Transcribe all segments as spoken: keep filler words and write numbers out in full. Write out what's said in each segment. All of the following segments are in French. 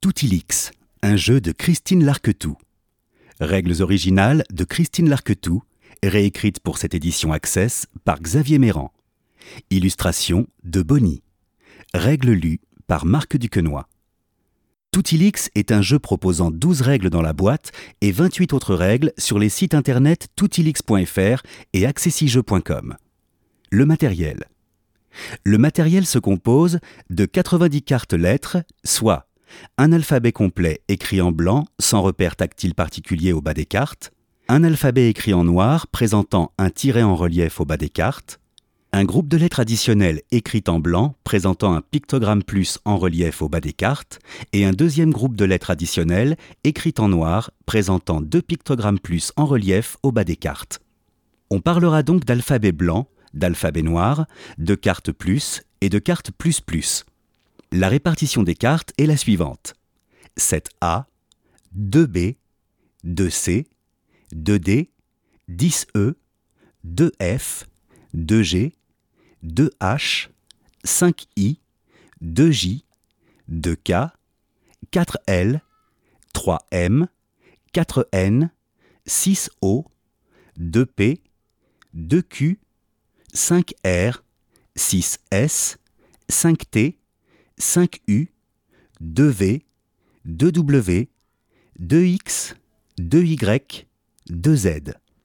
Toutilix, un jeu de Christine Larquetout. Règles originales de Christine Larquetout, réécrites pour cette édition Access par Xavier Méran. Illustration de Bonnie. Règles lues par Marc Duquesnoy. Toutilix est un jeu proposant douze règles dans la boîte et vingt-huit autres règles sur les sites internet toutilix point f r et accessijeux point com. Le matériel. Le matériel se compose de quatre-vingt-dix cartes lettres, soit un alphabet complet écrit en blanc sans repère tactile particulier au bas des cartes, un alphabet écrit en noir présentant un tiret en relief au bas des cartes, un groupe de lettres additionnelles écrites en blanc présentant un pictogramme plus en relief au bas des cartes et un deuxième groupe de lettres additionnelles écrites en noir présentant deux pictogrammes plus en relief au bas des cartes. On parlera donc d'alphabet blanc, d'alphabet noir, de cartes plus et de cartes plus plus. La répartition des cartes est la suivante. sept A, deux B, deux C, deux D, dix E, deux F, deux G, deux H, cinq I, deux J, deux K, quatre L, trois M, quatre N, six O, deux P, deux Q, cinq R, six S, cinq T, cinq U, deux V, deux W, deux X, deux Y, deux Z.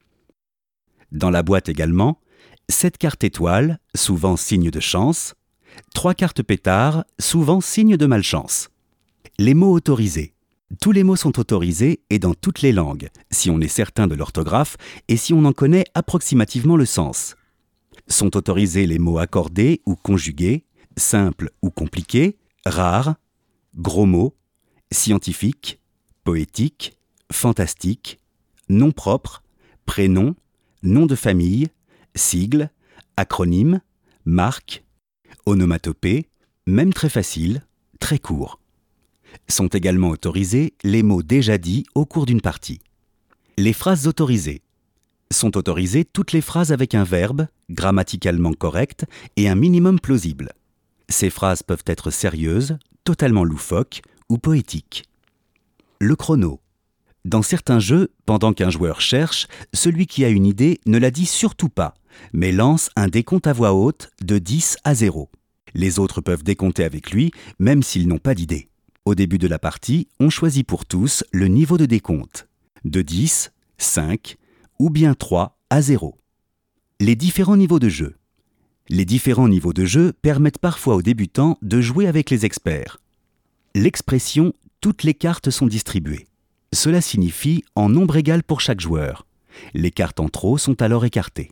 Dans la boîte également, sept cartes étoiles, souvent signe de chance, trois cartes pétards, souvent signe de malchance. Les mots autorisés. Tous les mots sont autorisés et dans toutes les langues, si on est certain de l'orthographe et si on en connaît approximativement le sens. Sont autorisés les mots accordés ou conjugués, simples ou compliqués, rares, gros mots, scientifiques, poétiques, fantastiques, noms propres, prénoms, noms de famille, sigles, acronymes, marques, onomatopées, même très faciles, très courts. Sont également autorisés les mots déjà dits au cours d'une partie. Les phrases autorisées. Sont autorisées toutes les phrases avec un verbe, grammaticalement correct et un minimum plausible. Ces phrases peuvent être sérieuses, totalement loufoques ou poétiques. Le chrono. Dans certains jeux, pendant qu'un joueur cherche, celui qui a une idée ne la dit surtout pas, mais lance un décompte à voix haute de dix à zéro. Les autres peuvent décompter avec lui, même s'ils n'ont pas d'idée. Au début de la partie, on choisit pour tous le niveau de décompte, de dix, cinq ou bien trois à zéro. Les différents niveaux de jeu. Les différents niveaux de jeu permettent parfois aux débutants de jouer avec les experts. L'expression « toutes les cartes sont distribuées ». Cela signifie en nombre égal pour chaque joueur. Les cartes en trop sont alors écartées.